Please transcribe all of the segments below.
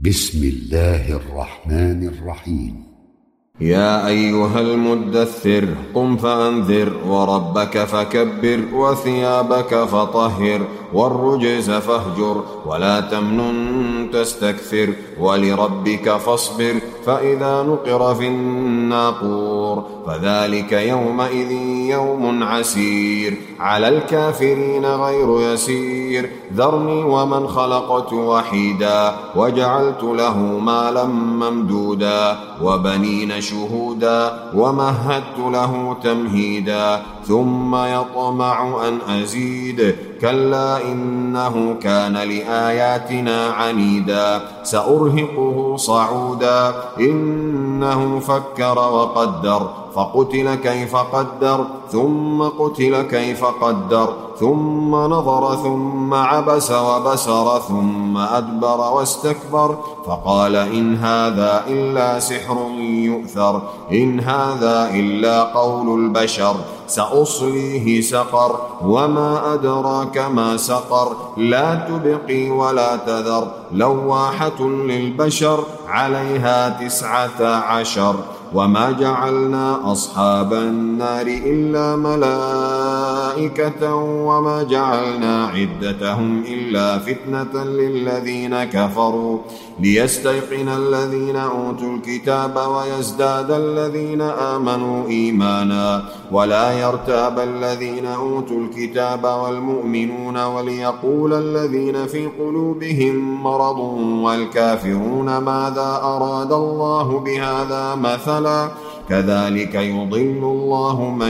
بسم الله الرحمن الرحيم. يا أيها المدثر قم فأنذر وربك فكبر وثيابك فطهر والرجز فاهجر ولا تمنن تستكثر ولربك فاصبر فإذا نقر في الناقور فذلك يومئذ يوم عسير على الكافرين غير يسير ذرني ومن خلقت وحيدا وجعلت له مالا ممدودا وبنين شهودا ومهدت له تمهيدا ثم يطمع أن أزيد كلا إنه كان لآياتنا عنيدا سأرهقه صعودا إنه فكر وقدر فقتل كيف قدر ثم قتل كيف قدر ثم نظر ثم عبس وبسر ثم أدبر واستكبر فقال إن هذا إلا سحر يؤثر إن هذا إلا قول البشر سأصليه سقر وما أدراك ما سقر لا تبقي ولا تذر لواحة للبشر عليها 19 وما جعلنا أصحاب النار إلا ملائكة وما جعلنا عدتهم إلا فتنة للذين كفروا ليستيقن الذين أوتوا الكتاب ويزداد الذين آمنوا إيمانا ولا يرتاب الذين أوتوا الكتاب والمؤمنون وليقول الذين في قلوبهم مرض والكافرون ماذا أراد الله بهذا مثلا كذلك يضل الله من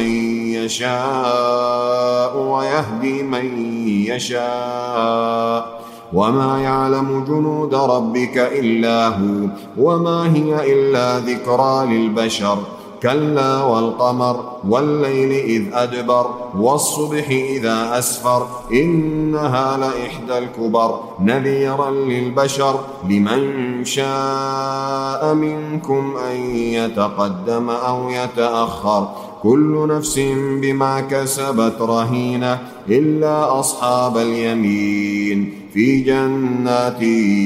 يشاء ويهدي من يشاء وما يعلم جنود ربك إلا هو وما هي إلا ذكرى للبشر كلا والقمر والليل إذ أدبر والصبح إذا أسفر إنها لإحدى الكبر نذيرا للبشر لمن شاء منكم أن يتقدم أو يتأخر كل نفس بما كسبت رهينة إلا أصحاب اليمين في جنات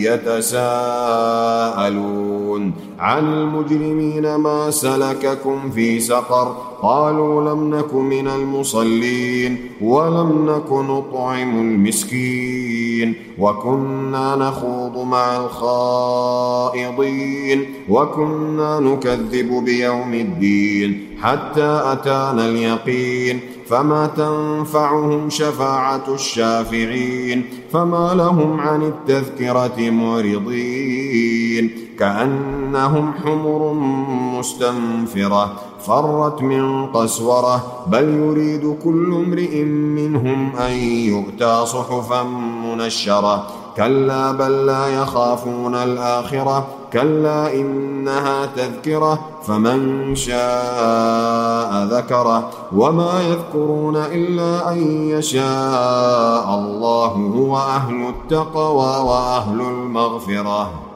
يتساءلون عن المجرمين ما سلككم في سقر قالوا لم نك من المصلين ولم نك نطعم المسكين وكنا نخوض مع الخائضين وكنا نكذب بيوم الدين حتى أتانا اليقين فما تنفعهم شفاعة الشافعين فما لهم عن التذكرة معرضين كأنهم حمر مستنفرة فرت من قسورة بل يريد كل امرئ منهم أن يؤتى صحفا منشرة كلا بل لا يخافون الآخرة كلا إنها تذكرة فمن شاء ذكره وما يذكرون إلا أن يشاء الله هو أهل التقوى وأهل المغفرة.